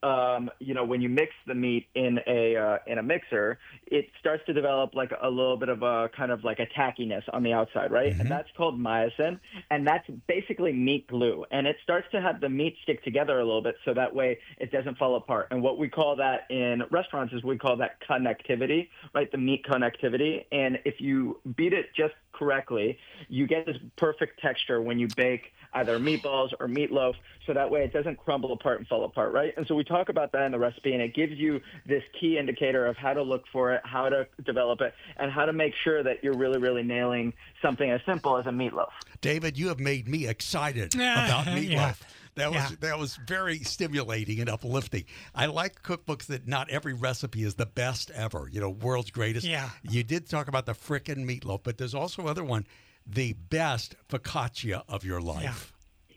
um, you know, when you mix the meat in a uh, in a mixer, it starts to develop like a little bit of a kind of like a tackiness on the outside, right? Mm-hmm. And that's called myosin, and that's basically meat glue. And it starts to have the meat stick together a little bit, so that way it doesn't fall apart. And what we call that in restaurants is we call that connectivity, right? The meat connectivity. And if you beat it just correctly, you get this perfect texture when you bake either meatballs or meatloaf, so that way it doesn't crumble apart and fall apart, right? And so we talk about that in the recipe, and it gives you this key indicator of how to look for it, how to develop it, and how to make sure that you're really, really nailing something as simple as a meatloaf. David, you have made me excited about meatloaf. Yeah. That was Yeah. that was very stimulating and uplifting. I like cookbooks that not every recipe is the best ever. You know, world's greatest. Yeah. You did talk about the frickin' meatloaf, but there's also other one, the best focaccia of your life.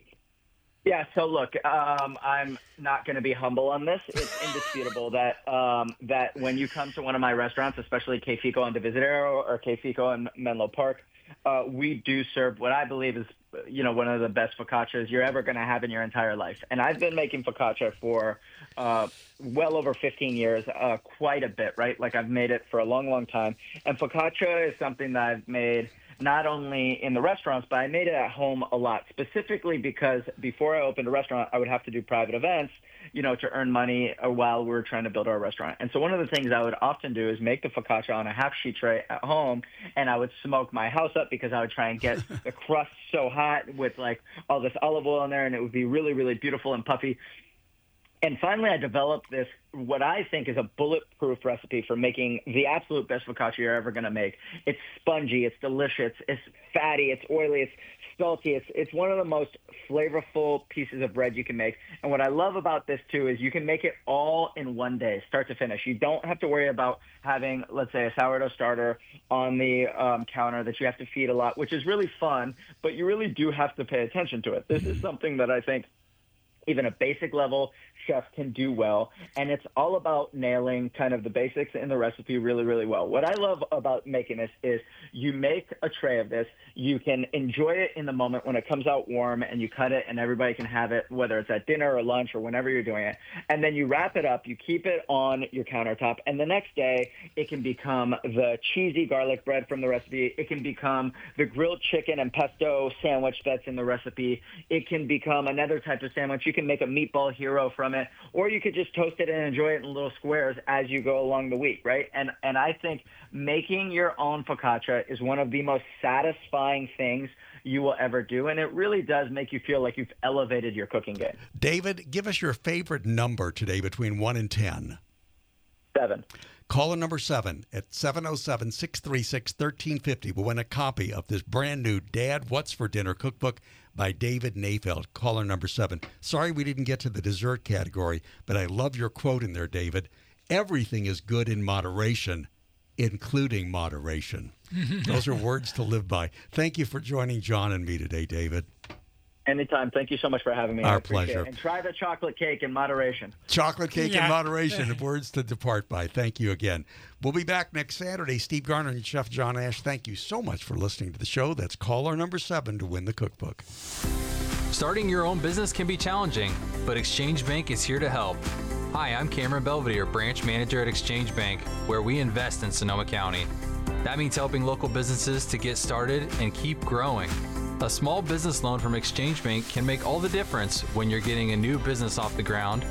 Yeah, so look, um, I'm not going to be humble on this. It's indisputable that um, that when you come to one of my restaurants, especially Che Fico on Divisadero or Che Fico in Menlo Park, uh, we do serve what I believe is, you know, one of the best focaccias you're ever going to have in your entire life. And I've been making focaccia for uh, well over fifteen years, uh, quite a bit, right? Like I've made it for a long, long time. And focaccia is something that I've made not only in the restaurants, but I made it at home a lot, specifically because before I opened a restaurant, I would have to do private events, you know, to earn money while we were trying to build our restaurant. And so one of the things I would often do is make the focaccia on a half sheet tray at home, and I would smoke my house up because I would try and get the crust so hot with like all this olive oil in there, and it would be really, really beautiful and puffy. And finally, I developed this, what I think is a bulletproof recipe for making the absolute best focaccia you're ever going to make. It's spongy, it's delicious, it's fatty, it's oily, it's salty. It's it's one of the most flavorful pieces of bread you can make. And what I love about this, too, is you can make it all in one day, start to finish. You don't have to worry about having, let's say, a sourdough starter on the um, counter that you have to feed a lot, which is really fun, but you really do have to pay attention to it. This is something that I think even a basic level chef can do well, and it's all about nailing kind of the basics in the recipe really, really well. What I love about making this is you make a tray of this, you can enjoy it in the moment when it comes out warm, and you cut it and everybody can have it, whether it's at dinner or lunch or whenever you're doing it, and then you wrap it up, you keep it on your countertop, and the next day it can become the cheesy garlic bread from the recipe, it can become the grilled chicken and pesto sandwich that's in the recipe, it can become another type of sandwich, you can make a meatball hero from it, or you could just toast it and enjoy it in little squares as you go along the week, right? And and I think making your own focaccia is one of the most satisfying things you will ever do, and it really does make you feel like you've elevated your cooking game. David, give us your favorite number today between one and ten. Seven. Caller number seven at seven oh seven, six three six, one three five oh will win a copy of this brand new Dad, What's for Dinner cookbook by David Nayfeld. Caller number seven. Sorry we didn't get to the dessert category, but I love your quote in there, David. Everything is good in moderation, including moderation. Those are words to live by. Thank you for joining John and me today, David. Anytime. Thank you so much for having me. Our I appreciate pleasure. it. And try the chocolate cake in moderation. Chocolate cake Yeah. in moderation, words to depart by. Thank you again. We'll be back next Saturday. Steve Garner and Chef John Ash, thank you so much for listening to the show. That's caller number seven to win the cookbook. Starting your own business can be challenging, but Exchange Bank is here to help. Hi, I'm Cameron Belvedere, branch manager at Exchange Bank, where we invest in Sonoma County. That means helping local businesses to get started and keep growing. A small business loan from Exchange Bank can make all the difference when you're getting a new business off the ground